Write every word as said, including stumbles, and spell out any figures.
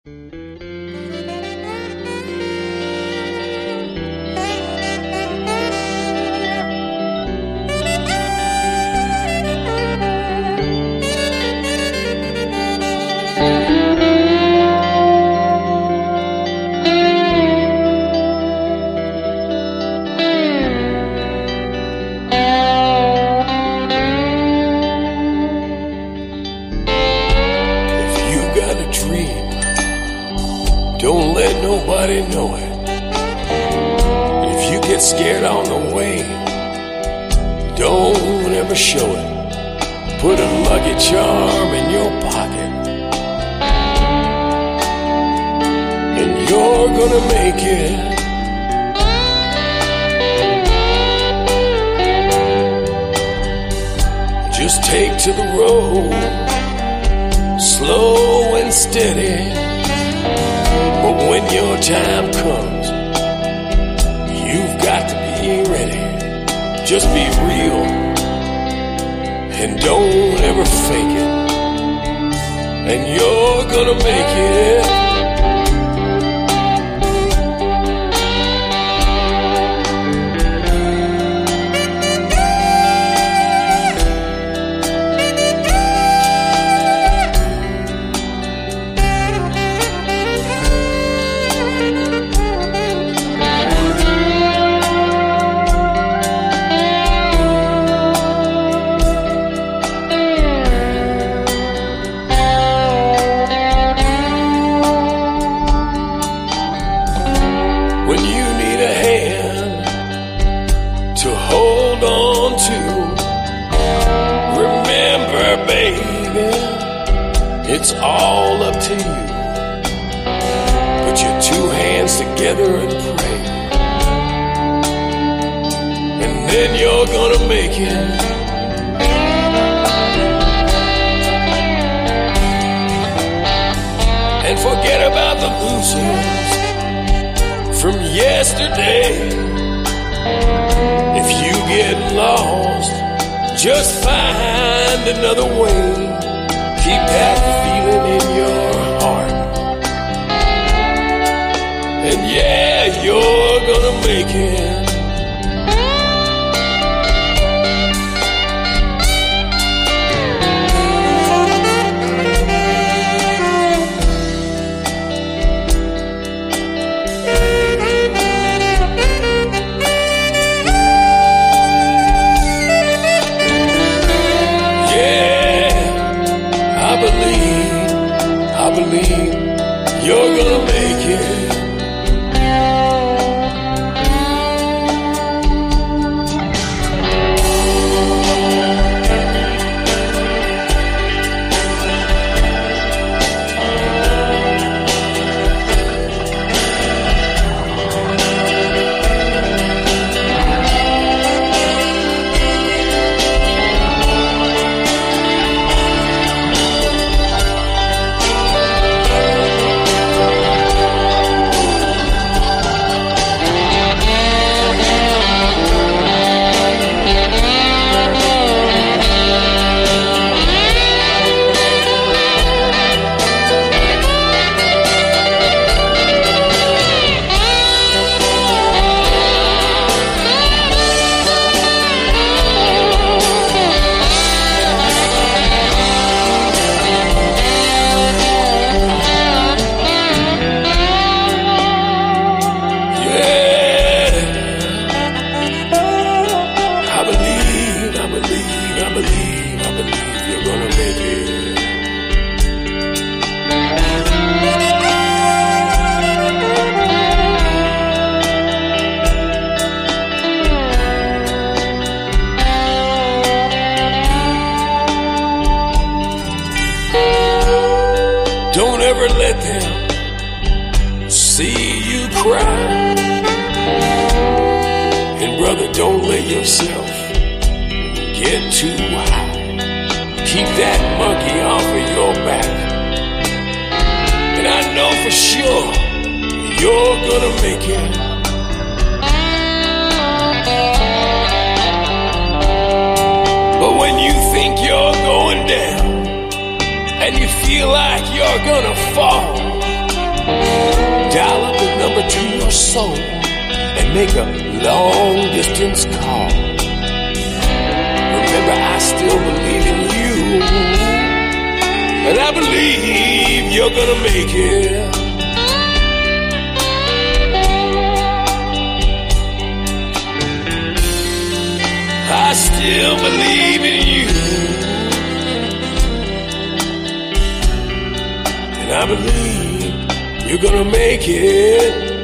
Don't let nobody know it. If you get scared on the way, don't ever show it. Put a lucky charm in your pocket, and you're gonna make it. Just take to the road, slow and steady. But when your time comes, you've got to be ready. Just be real and don't ever fake it, and you're gonna make it. When you need a hand to hold on to, remember, baby, it's all up to you. Put your two hands together and pray, and then you're gonna make it. And forget about the losers from yesterday. If you get lost, just find another way. Keep that feeling in your heart, and yeah, you're gonna make it. I believe, I believe you're gonna make it. Don't ever let them see you cry. And brother, don't let yourself get too high. Keep that monkey off of your back, and I know for sure you're gonna make it. But when you think you're going down and you feel like you're gonna fall, soul and make a long distance call. Remember, I still believe in you, and I believe you're gonna make it. I still believe in you, and I believe you're gonna make it.